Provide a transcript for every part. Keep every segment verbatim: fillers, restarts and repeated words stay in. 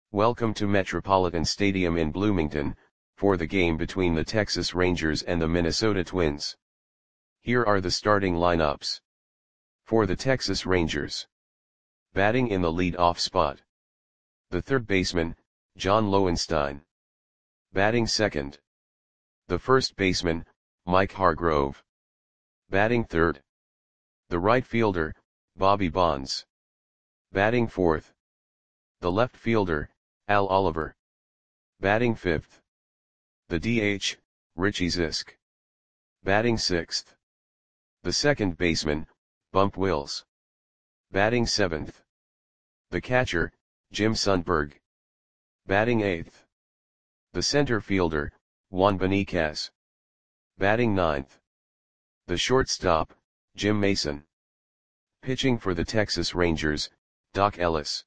Welcome to Metropolitan Stadium in Bloomington, for the game between the Texas Rangers and the Minnesota Twins. Here are the starting lineups. For the Texas Rangers. Batting in the lead-off spot. The third baseman, John Lowenstein. Batting second. The first baseman, Mike Hargrove. Batting third. The right fielder, Bobby Bonds. Batting fourth. The left fielder, Al Oliver. Batting fifth. The D H, Richie Zisk. Batting sixth. The second baseman, Bump Wills. Batting seventh. The catcher, Jim Sundberg. Batting eighth. The center fielder, Juan Beniquez. Batting ninth. The shortstop, Jim Mason. Pitching for the Texas Rangers, Doc Ellis.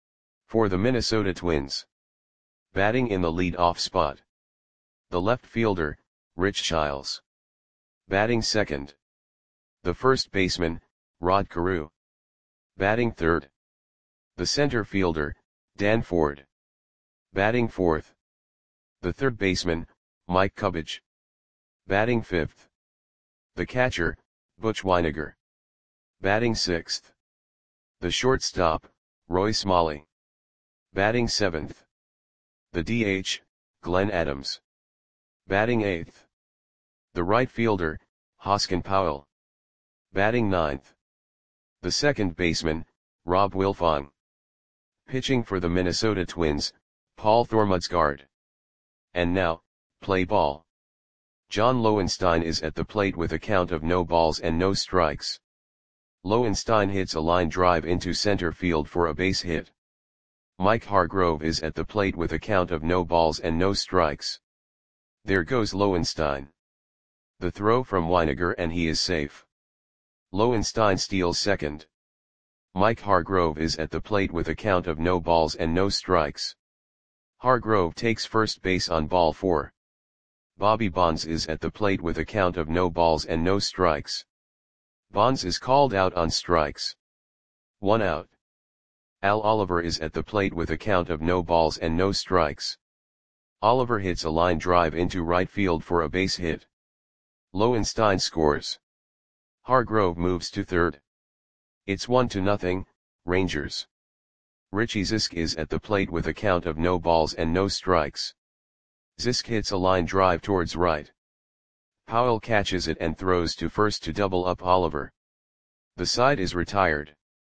For the Minnesota Twins. Batting in the lead-off spot. The left fielder, Rich Childs. Batting second. The first baseman, Rod Carew. Batting third. The center fielder, Dan Ford. Batting fourth. The third baseman, Mike Cubbage. Batting fifth. The catcher, Butch Wynegar. Batting sixth. The shortstop, Roy Smalley. Batting seventh. The D H, Glenn Adams. Batting eighth. The right fielder, Hoskin Powell. Batting ninth. The second baseman, Rob Wilfong. Pitching for the Minnesota Twins, Paul Thormudsgaard. And now, play ball. John Lowenstein is at the plate with a count of no balls and no strikes. Lowenstein hits a line drive into center field for a base hit. Mike Hargrove is at the plate with a count of no balls and no strikes. There goes Lowenstein. The throw from Wynegar and he is safe. Lowenstein steals second. Mike Hargrove is at the plate with a count of no balls and no strikes. Hargrove takes first base on ball four. Bobby Bonds is at the plate with a count of no balls and no strikes. Bonds is called out on strikes. One out. Al Oliver is at the plate with a count of no balls and no strikes. Oliver hits a line drive into right field for a base hit. Lowenstein scores. Hargrove moves to third. It's one to nothing, Rangers. Richie Zisk is at the plate with a count of no balls and no strikes. Zisk hits a line drive towards right. Powell catches it and throws to first to double up Oliver. The side is retired.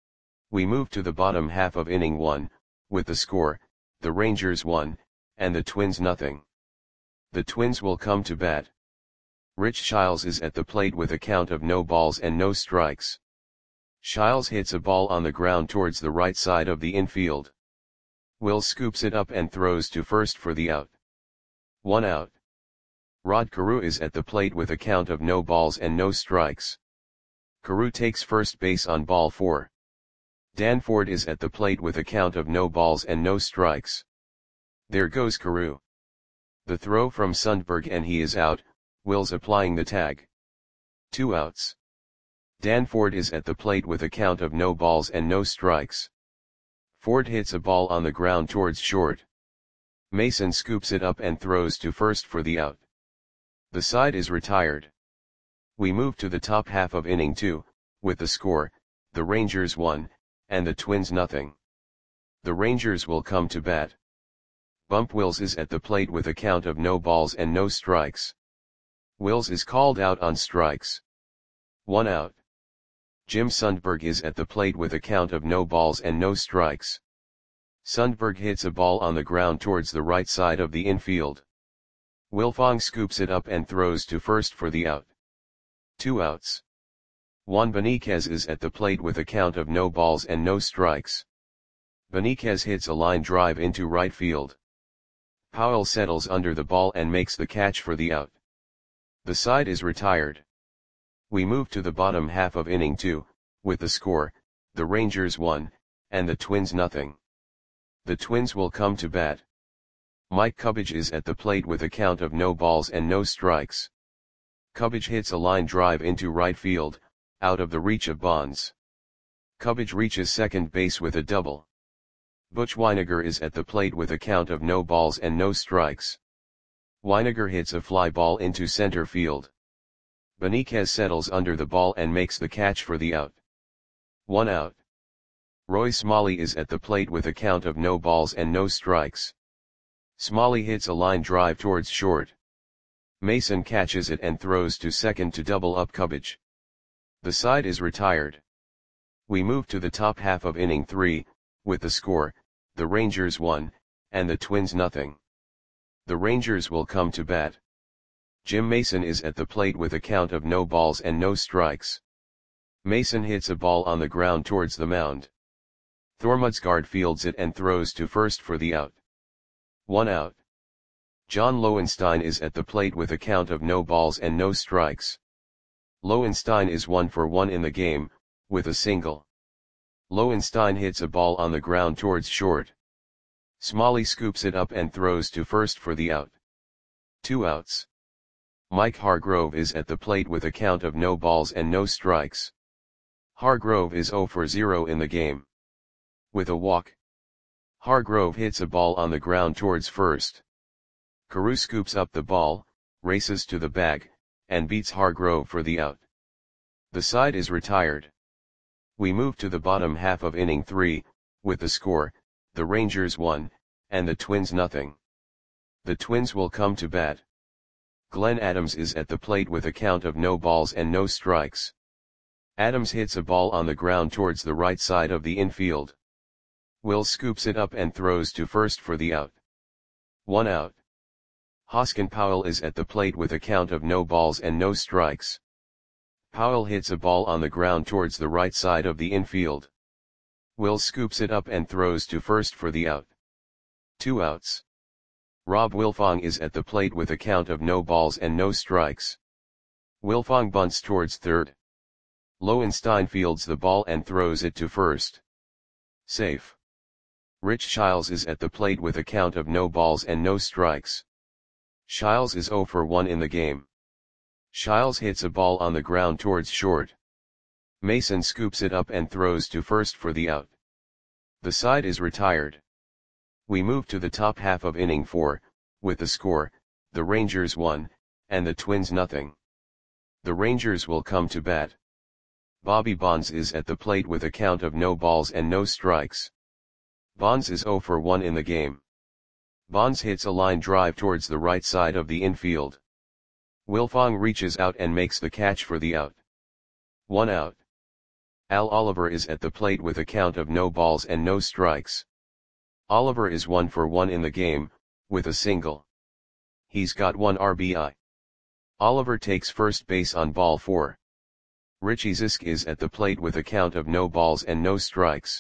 We move to the bottom half of inning one, with the score, the Rangers one, and the Twins nothing. The Twins will come to bat. Rich Childs is at the plate with a count of no balls and no strikes. Childs hits a ball on the ground towards the right side of the infield. Will scoops it up and throws to first for the out. One out. Rod Carew is at the plate with a count of no balls and no strikes. Carew takes first base on ball four. Dan Ford is at the plate with a count of no balls and no strikes. There goes Carew. The throw from Sundberg and he is out, Wills applying the tag. Two outs. Dan Ford is at the plate with a count of no balls and no strikes. Ford hits a ball on the ground towards short. Mason scoops it up and throws to first for the out. The side is retired. We move to the top half of inning two, with the score, the Rangers one, and the Twins nothing. The Rangers will come to bat. Bump Wills is at the plate with a count of no balls and no strikes. Wills is called out on strikes. One out. Jim Sundberg is at the plate with a count of no balls and no strikes. Sundberg hits a ball on the ground towards the right side of the infield. Wilfong scoops it up and throws to first for the out. Two outs. Juan Beniquez is at the plate with a count of no balls and no strikes. Beniquez hits a line drive into right field. Powell settles under the ball and makes the catch for the out. The side is retired. We move to the bottom half of inning two, with the score, the Rangers one, and the Twins nothing. The Twins will come to bat. Mike Cubbage is at the plate with a count of no balls and no strikes. Cubbage hits a line drive into right field, out of the reach of Bonds. Cubbage reaches second base with a double. Butch Wynegar is at the plate with a count of no balls and no strikes. Wynegar hits a fly ball into center field. Beniquez settles under the ball and makes the catch for the out. One out. Roy Smalley is at the plate with a count of no balls and no strikes. Smalley hits a line drive towards short. Mason catches it and throws to second to double up Cubbage. The side is retired. We move to the top half of inning three, with the score, the Rangers one, and the Twins nothing. The Rangers will come to bat. Jim Mason is at the plate with a count of no balls and no strikes. Mason hits a ball on the ground towards the mound. Thormudsgaard fields it and throws to first for the out. One out. John Lowenstein is at the plate with a count of no balls and no strikes. Lowenstein is one for one in the game, with a single. Lowenstein hits a ball on the ground towards short. Smalley scoops it up and throws to first for the out. Two outs. Mike Hargrove is at the plate with a count of no balls and no strikes. Hargrove is zero for zero in the game. With a walk. Hargrove hits a ball on the ground towards first. Carew scoops up the ball, races to the bag, and beats Hargrove for the out. The side is retired. We move to the bottom half of inning three, with the score, the Rangers one, and the Twins nothing. The Twins will come to bat. Glenn Adams is at the plate with a count of no balls and no strikes. Adams hits a ball on the ground towards the right side of the infield. Will scoops it up and throws to first for the out. One out. Hoskin Powell is at the plate with a count of no balls and no strikes. Powell hits a ball on the ground towards the right side of the infield. Will scoops it up and throws to first for the out. Two outs. Rob Wilfong is at the plate with a count of no balls and no strikes. Wilfong bunts towards third. Lowenstein fields the ball and throws it to first. Safe. Rich Shiles is at the plate with a count of no balls and no strikes. Shiles is zero for one in the game. Shiles hits a ball on the ground towards short. Mason scoops it up and throws to first for the out. The side is retired. We move to the top half of inning four, with the score, the Rangers one, and the Twins nothing. The Rangers will come to bat. Bobby Bonds is at the plate with a count of no balls and no strikes. Bonds is zero for one in the game. Bonds hits a line drive towards the right side of the infield. Wilfong reaches out and makes the catch for the out. One out. Al Oliver is at the plate with a count of no balls and no strikes. Oliver is one for one in the game, with a single. He's got one R B I. Oliver takes first base on ball four. Richie Zisk is at the plate with a count of no balls and no strikes.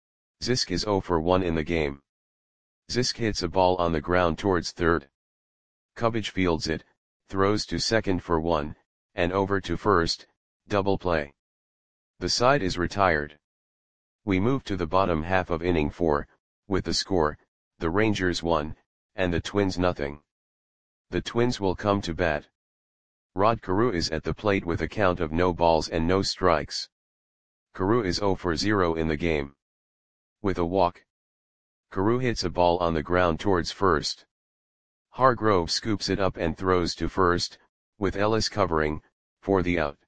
Zisk is zero for one in the game. Zisk hits a ball on the ground towards third. Cubbage fields it, throws to second for one, and over to first, double play. The side is retired. We move to the bottom half of inning four, with the score, the Rangers one, and the Twins nothing. The Twins will come to bat. Rod Carew is at the plate with a count of no balls and no strikes. Carew is zero for zero in the game. With a walk. Carew hits a ball on the ground towards first. Hargrove scoops it up and throws to first, with Ellis covering, for the out.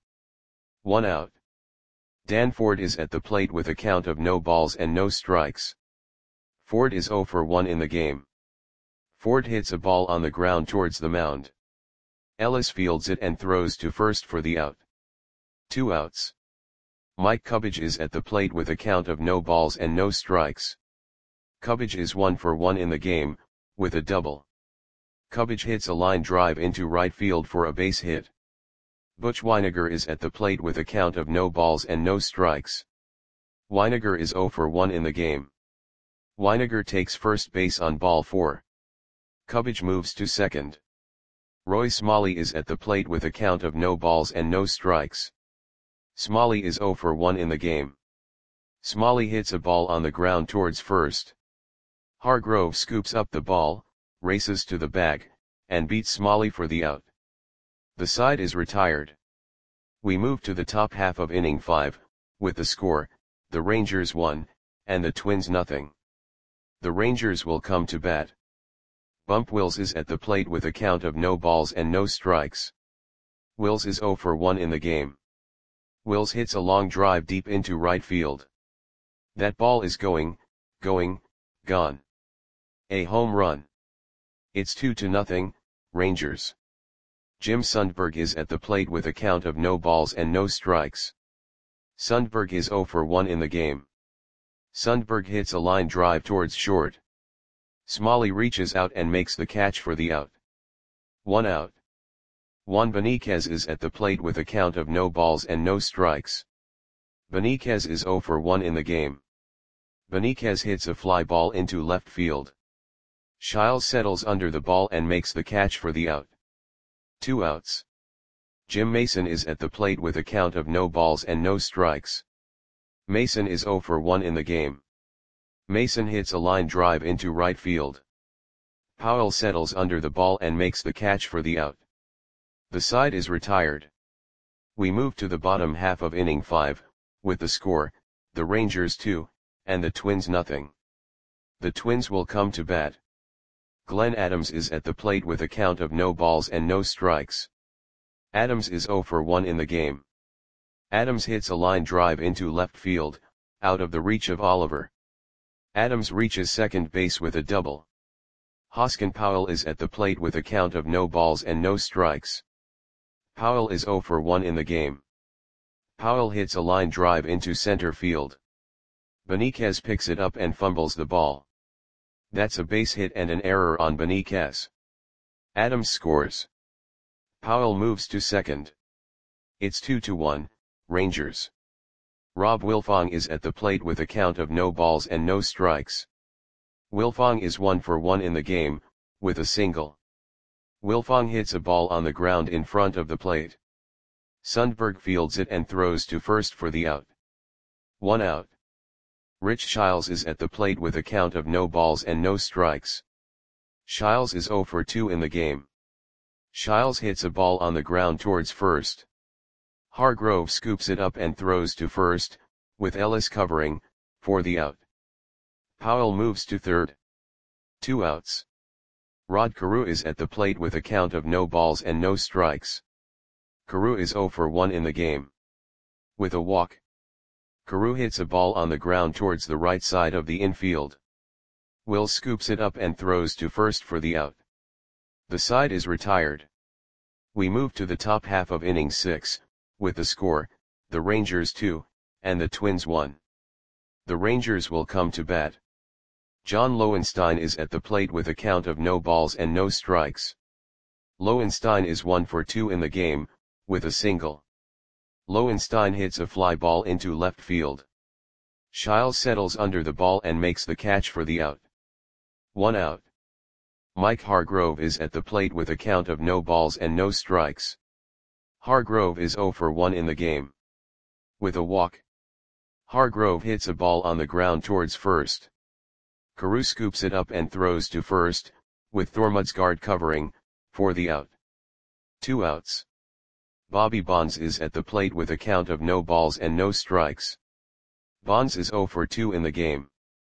One out. Dan Ford is at the plate with a count of no balls and no strikes. Ford is zero for one in the game. Ford hits a ball on the ground towards the mound. Ellis fields it and throws to first for the out. Two outs. Mike Cubbage is at the plate with a count of no balls and no strikes. Cubbage is one for one in the game, with a double. Cubbage hits a line drive into right field for a base hit. Butch Wynegar is at the plate with a count of no balls and no strikes. Wynegar is zero for one in the game. Wynegar takes first base on ball four. Cubbage moves to second. Roy Smalley is at the plate with a count of no balls and no strikes. Smalley is zero for one in the game. Smalley hits a ball on the ground towards first. Hargrove scoops up the ball, races to the bag, and beats Smalley for the out. The side is retired. We move to the top half of inning five, with the score, the Rangers one, and the Twins nothing. The Rangers will come to bat. Bump Wills is at the plate with a count of no balls and no strikes. Wills is oh for one in the game. Wills hits a long drive deep into right field. That ball is going, going, gone. A home run. It's two to nothing, Rangers. Jim Sundberg is at the plate with a count of no balls and no strikes. Sundberg is oh for one in the game. Sundberg hits a line drive towards short. Smalley reaches out and makes the catch for the out. One out. Juan Beniquez is at the plate with a count of no balls and no strikes. Beniquez is oh for one in the game. Beniquez hits a fly ball into left field. Shiles settles under the ball and makes the catch for the out. Two outs. Jim Mason is at the plate with a count of no balls and no strikes. Mason is oh for one in the game. Mason hits a line drive into right field. Powell settles under the ball and makes the catch for the out. The side is retired. We move to the bottom half of inning five, with the score, the Rangers two, and the Twins nothing. The Twins will come to bat. Glenn Adams is at the plate with a count of no balls and no strikes. Adams is oh for one in the game. Adams hits a line drive into left field, out of the reach of Oliver. Adams reaches second base with a double. Hoskin Powell is at the plate with a count of no balls and no strikes. Powell is oh for one in the game. Powell hits a line drive into center field. Beniquez picks it up and fumbles the ball. That's a base hit and an error on Beniquez. Adams scores. Powell moves to second. It's two to one, Rangers. Rob Wilfong is at the plate with a count of no balls and no strikes. Wilfong is one for one in the game, with a single. Wilfong hits a ball on the ground in front of the plate. Sundberg fields it and throws to first for the out. One out. Rich Shiles is at the plate with a count of no balls and no strikes. Shiles is oh for two in the game. Shiles hits a ball on the ground towards first. Hargrove scoops it up and throws to first, with Ellis covering, for the out. Powell moves to third. Two outs. Rod Carew is at the plate with a count of no balls and no strikes. Carew is oh for one in the game. With a walk. Carew hits a ball on the ground towards the right side of the infield. Will scoops it up and throws to first for the out. The side is retired. We move to the top half of inning six, with the score, the Rangers two, and the Twins one. The Rangers will come to bat. John Lowenstein is at the plate with a count of no balls and no strikes. Lowenstein is one for two in the game, with a single. Lowenstein hits a fly ball into left field. Shiles settles under the ball and makes the catch for the out. One out. Mike Hargrove is at the plate with a count of no balls and no strikes. Hargrove is oh for one in the game. With a walk. Hargrove hits a ball on the ground towards first. Carew scoops it up and throws to first, with Thormudsgaard covering, for the out. Two outs. Bobby Bonds is at the plate with a count of no balls and no strikes. Bonds is oh for two in the game.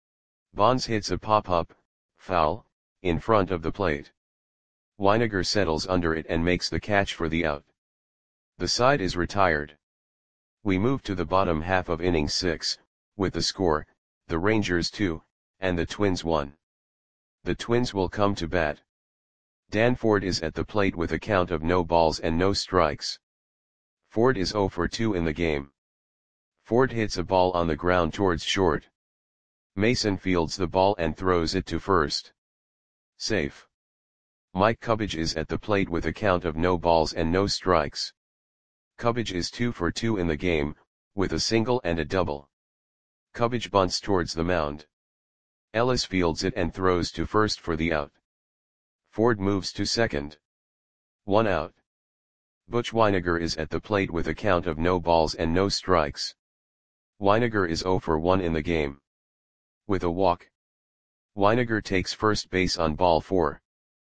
Bonds hits a pop-up, foul, in front of the plate. Weiniger settles under it and makes the catch for the out. The side is retired. We move to the bottom half of inning six, with the score, the Rangers two, and the Twins one. The Twins will come to bat. Dan Ford is at the plate with a count of no balls and no strikes. Ford is oh for two in the game. Ford hits a ball on the ground towards short. Mason fields the ball and throws it to first. Safe. Mike Cubbage is at the plate with a count of no balls and no strikes. Cubbage is two for two in the game, with a single and a double. Cubbage bunts towards the mound. Ellis fields it and throws to first for the out. Ford moves to second. One out. Butch Weiniger is at the plate with a count of no balls and no strikes. Weiniger is oh for one in the game. With a walk. Weiniger takes first base on ball four.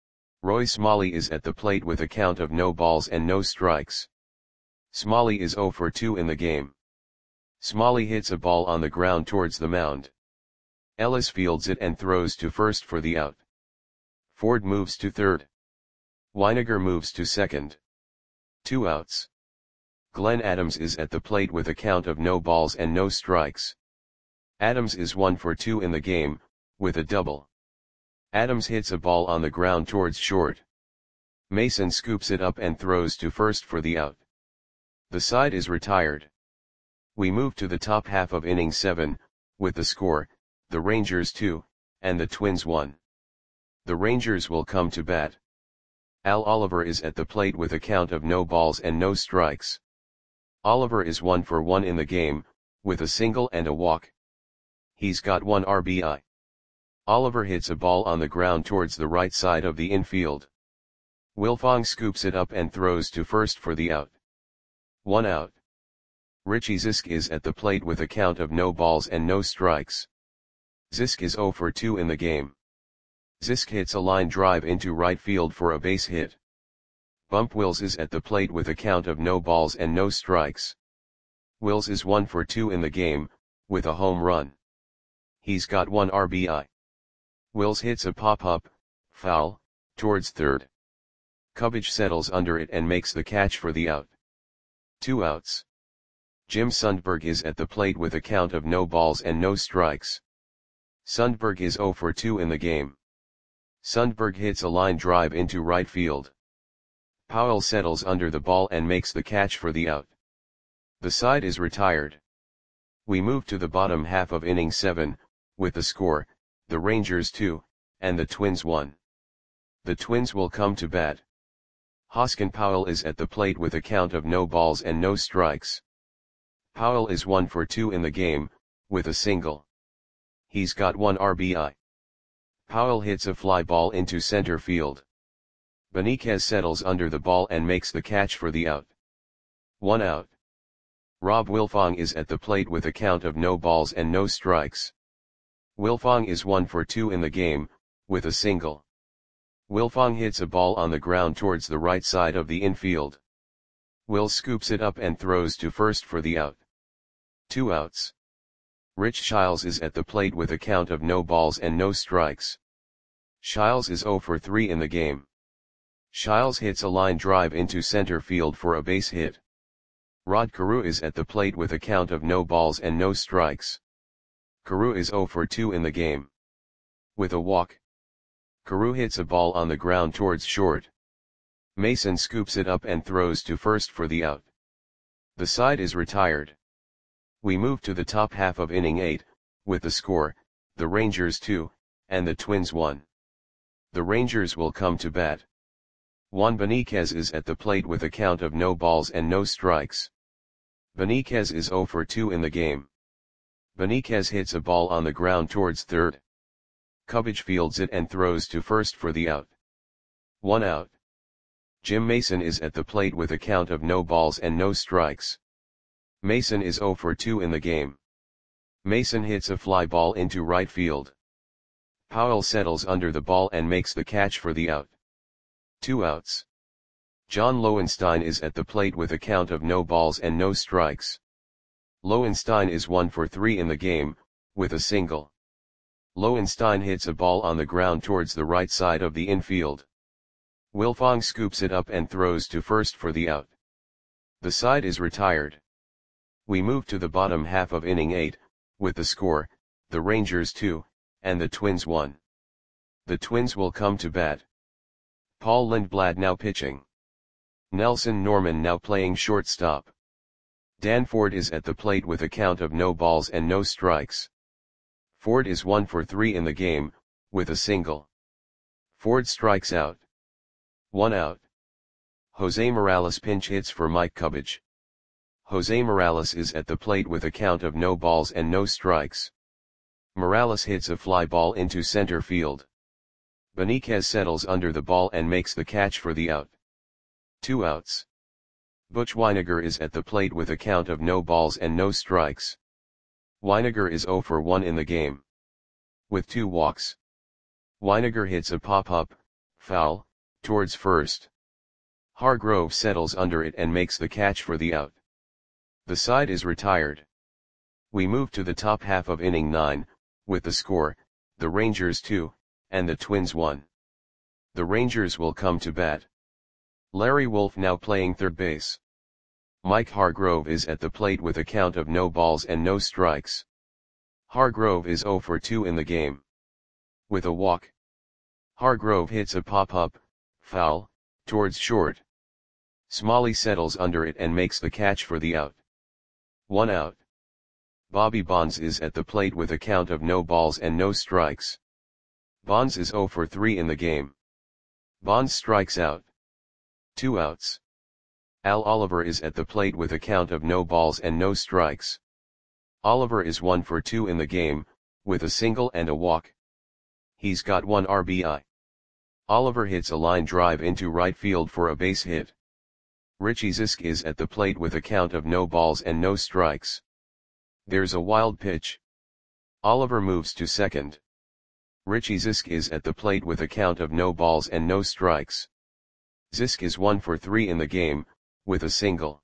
Roy Smalley is at the plate with a count of no balls and no strikes. Smalley is oh for two in the game. Smalley hits a ball on the ground towards the mound. Ellis fields it and throws to first for the out. Ford moves to third. Winegar moves to second. Two outs. Glenn Adams is at the plate with a count of no balls and no strikes. Adams is one for two in the game, with a double. Adams hits a ball on the ground towards short. Mason scoops it up and throws to first for the out. The side is retired. We move to the top half of inning seven, with the score, the Rangers two, and the Twins one. The Rangers will come to bat. Al Oliver is at the plate with a count of no balls and no strikes. Oliver is one for one in the game, with a single and a walk. He's got one R B I. Oliver hits a ball on the ground towards the right side of the infield. Wilfong scoops it up and throws to first for the out. One out. Richie Zisk is at the plate with a count of no balls and no strikes. Zisk is zero for two in the game. Zisk hits a line drive into right field for a base hit. Bump Wills is at the plate with a count of no balls and no strikes. Wills is one for two in the game, with a home run. He's got one R B I. Wills hits a pop-up, foul, towards third. Cubbage settles under it and makes the catch for the out. Two outs. Jim Sundberg is at the plate with a count of no balls and no strikes. Sundberg is zero for two in the game. Sundberg hits a line drive into right field. Powell settles under the ball and makes the catch for the out. The side is retired. We move to the bottom half of inning seven, with the score, the Rangers two, and the Twins one. The Twins will come to bat. Hoskin Powell is at the plate with a count of no balls and no strikes. Powell is one for two in the game, with a single. He's got one R B I. Powell hits a fly ball into center field. Beniquez settles under the ball and makes the catch for the out. One out. Rob Wilfong is at the plate with a count of no balls and no strikes. Wilfong is one for two in the game, with a single. Wilfong hits a ball on the ground towards the right side of the infield. Will scoops it up and throws to first for the out. Two outs. Rich Shiles is at the plate with a count of no balls and no strikes. Shiles is zero for three in the game. Shiles hits a line drive into center field for a base hit. Rod Carew is at the plate with a count of no balls and no strikes. Carew is zero for two in the game. With a walk. Carew hits a ball on the ground towards short. Mason scoops it up and throws to first for the out. The side is retired. We move to the top half of inning eight, with the score, the Rangers two, and the Twins one. The Rangers will come to bat. Juan Beniquez is at the plate with a count of no balls and no strikes. Beniquez is zero for two in the game. Beniquez hits a ball on the ground towards third. Cubbage fields it and throws to first for the out. One out. Jim Mason is at the plate with a count of no balls and no strikes. Mason is zero for two in the game. Mason hits a fly ball into right field. Powell settles under the ball and makes the catch for the out. Two outs. John Lowenstein is at the plate with a count of no balls and no strikes. Lowenstein is one for three in the game, with a single. Lowenstein hits a ball on the ground towards the right side of the infield. Wilfong scoops it up and throws to first for the out. The side is retired. We move to the bottom half of inning eight, with the score, the Rangers two, and the Twins one. The Twins will come to bat. Paul Lindblad now pitching. Nelson Norman now playing shortstop. Dan Ford is at the plate with a count of no balls and no strikes. Ford is one for three in the game, with a single. Ford strikes out. One out. Jose Morales pinch hits for Mike Cubbage. Jose Morales is at the plate with a count of no balls and no strikes. Morales hits a fly ball into center field. Beniquez settles under the ball and makes the catch for the out. Two outs. Butch Winegar is at the plate with a count of no balls and no strikes. Winegar is zero for one in the game. With two walks. Winegar hits a pop-up, foul, towards first. Hargrove settles under it and makes the catch for the out. The side is retired. We move to the top half of inning nine, with the score, the Rangers two, and the Twins one. The Rangers will come to bat. Larry Wolf now playing third base. Mike Hargrove is at the plate with a count of no balls and no strikes. Hargrove is oh for two in the game. With a walk. Hargrove hits a pop-up, foul, towards short. Smalley settles under it and makes the catch for the out. One out. Bobby Bonds is at the plate with a count of no balls and no strikes. Bonds is oh for three in the game. Bonds strikes out. Two outs. Al Oliver is at the plate with a count of no balls and no strikes. Oliver is one for two in the game, with a single and a walk. He's got one R B I. Oliver hits a line drive into right field for a base hit. Richie Zisk is at the plate with a count of no balls and no strikes. There's a wild pitch. Oliver moves to second. Richie Zisk is at the plate with a count of no balls and no strikes. Zisk is one for three in the game, with a single.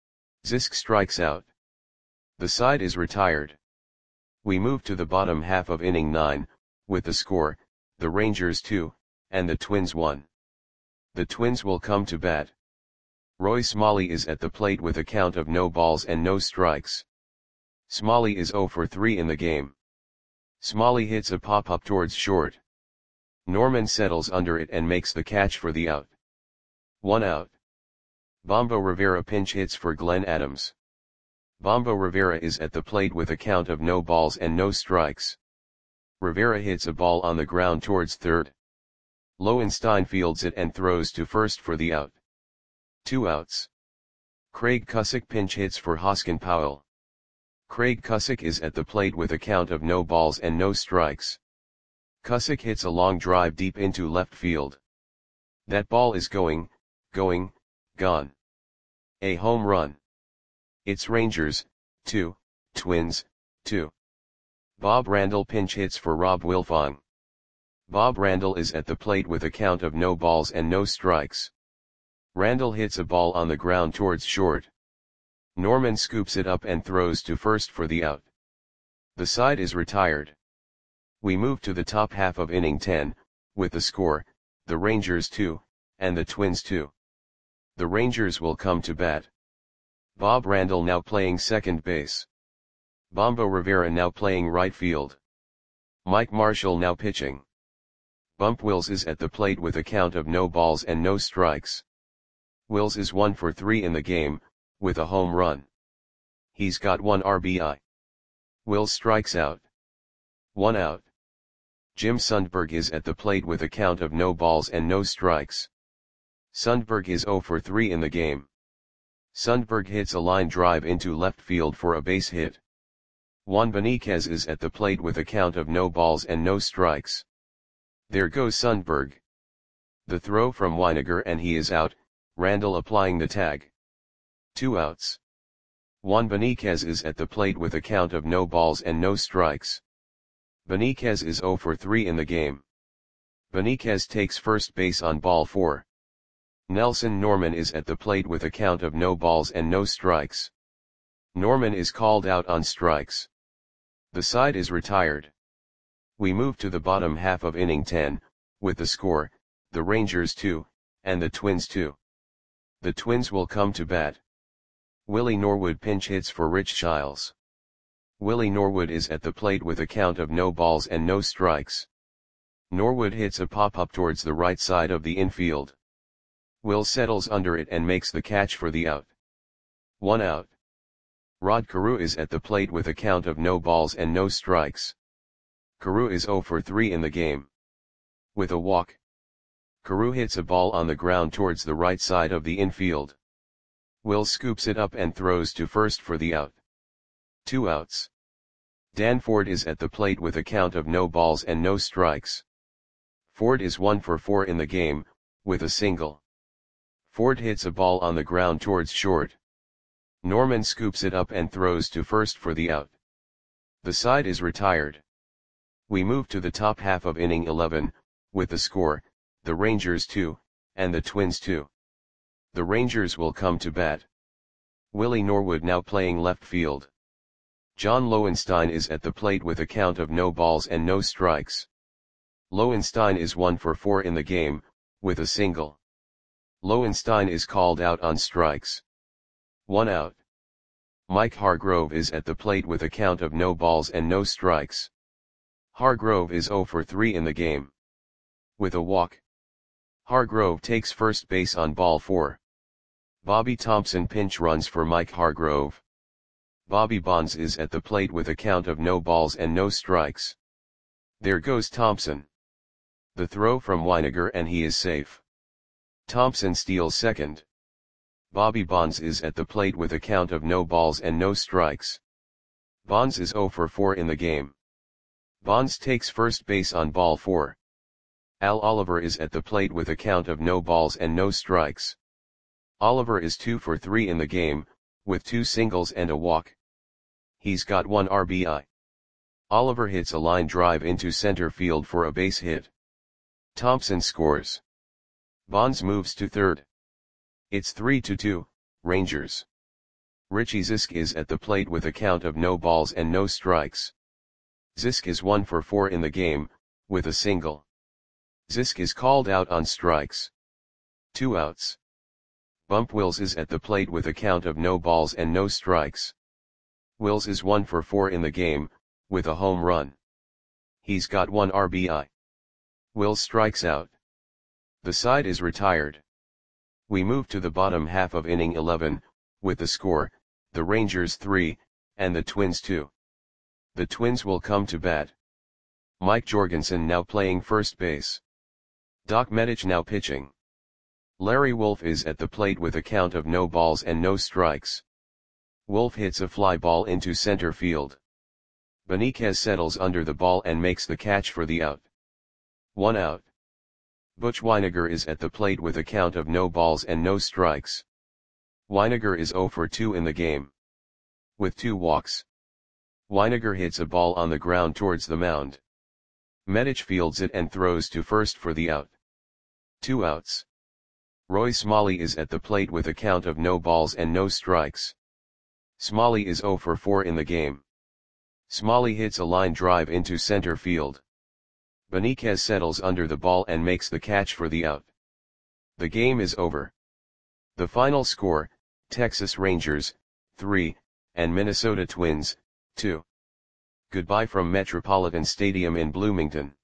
Zisk strikes out. The side is retired. We move to the bottom half of inning nine, with the score, the Rangers two, and the Twins one. The Twins will come to bat. Roy Smalley is at the plate with a count of no balls and no strikes. Smalley is oh for three in the game. Smalley hits a pop-up towards short. Norman settles under it and makes the catch for the out. One out. Bombo Rivera pinch hits for Glenn Adams. Bombo Rivera is at the plate with a count of no balls and no strikes. Rivera hits a ball on the ground towards third. Lowenstein fields it and throws to first for the out. Two outs. Craig Cusick pinch hits for Hoskin Powell. Craig Cusick is at the plate with a count of no balls and no strikes. Cusick hits a long drive deep into left field. That ball is going, going, gone. A home run. It's Rangers, two, Twins, two. Bob Randall pinch hits for Rob Wilfong. Bob Randall is at the plate with a count of no balls and no strikes. Randall hits a ball on the ground towards short. Norman scoops it up and throws to first for the out. The side is retired. We move to the top half of inning ten, with the score, the Rangers two, and the Twins two. The Rangers will come to bat. Bob Randall now playing second base. Bombo Rivera now playing right field. Mike Marshall now pitching. Bump Wills is at the plate with a count of no balls and no strikes. Wills is one for three in the game, with a home run. He's got one R B I. Wills strikes out. One out. Jim Sundberg is at the plate with a count of no balls and no strikes. Sundberg is oh for three in the game. Sundberg hits a line drive into left field for a base hit. Juan Beniquez is at the plate with a count of no balls and no strikes. There goes Sundberg. The throw from Weiniger and he is out, Randall applying the tag. Two outs. Juan Beniquez is at the plate with a count of no balls and no strikes. Beniquez is oh for three in the game. Beniquez takes first base on ball four. Nelson Norman is at the plate with a count of no balls and no strikes. Norman is called out on strikes. The side is retired. We move to the bottom half of inning ten, with the score, the Rangers two, and the Twins two. The Twins will come to bat. Willie Norwood pinch hits for Rich Shiles. Willie Norwood is at the plate with a count of no balls and no strikes. Norwood hits a pop-up towards the right side of the infield. Will settles under it and makes the catch for the out. One out. Rod Carew is at the plate with a count of no balls and no strikes. Carew is oh for three in the game. With a walk. Carew hits a ball on the ground towards the right side of the infield. Will scoops it up and throws to first for the out. Two outs. Dan Ford is at the plate with a count of no balls and no strikes. Ford is one for four in the game, with a single. Ford hits a ball on the ground towards short. Norman scoops it up and throws to first for the out. The side is retired. We move to the top half of inning eleven, with the score, the Rangers two, and the Twins two. The Rangers will come to bat. Willie Norwood now playing left field. John Lowenstein is at the plate with a count of no balls and no strikes. Lowenstein is one for four in the game, with a single. Lowenstein is called out on strikes. One out. Mike Hargrove is at the plate with a count of no balls and no strikes. Hargrove is zero for three in the game. With a walk. Hargrove takes first base on ball four. Bobby Thompson pinch runs for Mike Hargrove. Bobby Bonds is at the plate with a count of no balls and no strikes. There goes Thompson. The throw from Weiniger and he is safe. Thompson steals second. Bobby Bonds is at the plate with a count of no balls and no strikes. Bonds is zero for four in the game. Bonds takes first base on ball four. Al Oliver is at the plate with a count of no balls and no strikes. Oliver is two for three in the game, with two singles and a walk. He's got one R B I. Oliver hits a line drive into center field for a base hit. Thompson scores. Bonds moves to third. It's three to two, Rangers. Richie Zisk is at the plate with a count of no balls and no strikes. Zisk is one for four in the game, with a single. Zisk is called out on strikes. Two outs. Bump Wills is at the plate with a count of no balls and no strikes. Wills is one for four in the game, with a home run. He's got one R B I. Wills strikes out. The side is retired. We move to the bottom half of inning eleven, with the score, the Rangers three, and the Twins two. The Twins will come to bat. Mike Jorgensen now playing first base. Doc Medich now pitching. Larry Wolf is at the plate with a count of no balls and no strikes. Wolf hits a fly ball into center field. Benitez settles under the ball and makes the catch for the out. One out. Butch Weiniger is at the plate with a count of no balls and no strikes. Weiniger is zero for two in the game. With two walks. Weiniger hits a ball on the ground towards the mound. Medich fields it and throws to first for the out. Two outs. Roy Smalley is at the plate with a count of no balls and no strikes. Smalley is zero for four in the game. Smalley hits a line drive into center field. Benitez settles under the ball and makes the catch for the out. The game is over. The final score, Texas Rangers, three, and Minnesota Twins, two. Goodbye from Metropolitan Stadium in Bloomington.